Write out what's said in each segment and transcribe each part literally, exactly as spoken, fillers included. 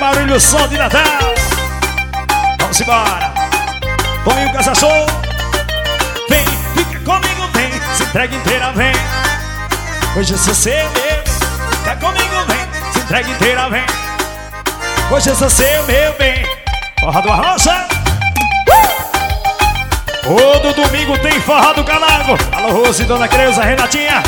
barulho, som de Natal. Vamos embora. Põe o casação. Vem, fica comigo, vem. Se entrega inteira, vem. Hoje eu sou seu, meu. Fica comigo, vem. Se entrega inteira, vem. Hoje eu sou seu, meu bem. Forró do Arrocha. Todo domingo tem Forró do Camargo. Alô, Rose, Dona Creuza, Renatinha.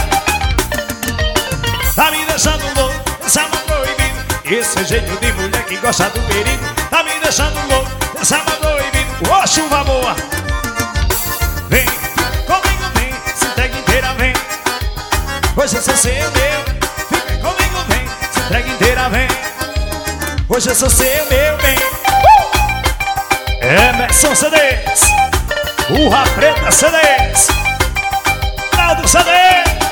Tá me deixando louco, essa mão proibido. Esse jeito de mulher que gosta do perigo. Tá me deixando louco, essa mão proibido. Ô, chuva boa. Vem, comigo vem, se entrega inteira, vem. Hoje eu sou seu, meu. Fica comigo, vem, se entrega inteira, vem. Hoje eu sou seu, meu bem. uh! Emerson C Ds, Urra Preta C Ds, Naldo C D.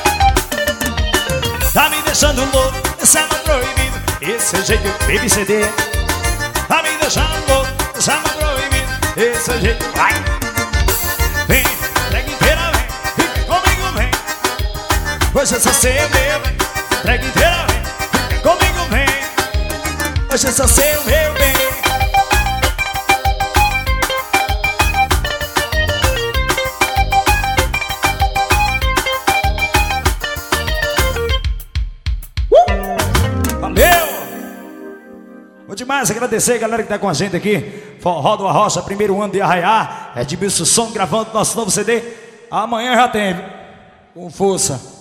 Tá me deixando louco, essa mão proibido. Esse jeito, baby C D. Tá me deixando louco, essa mão proibido. Esse jeito, vai. Vem, entrega inteira, vem. Fica comigo, vem. Hoje eu sou seu, meu bem. Entrega inteira, vem. Fica comigo, vem. Hoje eu sou seu, meu bem. Vou demais agradecer a galera que tá com a gente aqui. Forró do Arrocha, primeiro ano de Arraiá. Edmilson Som gravando nosso novo C D. Amanhã já tem, com força.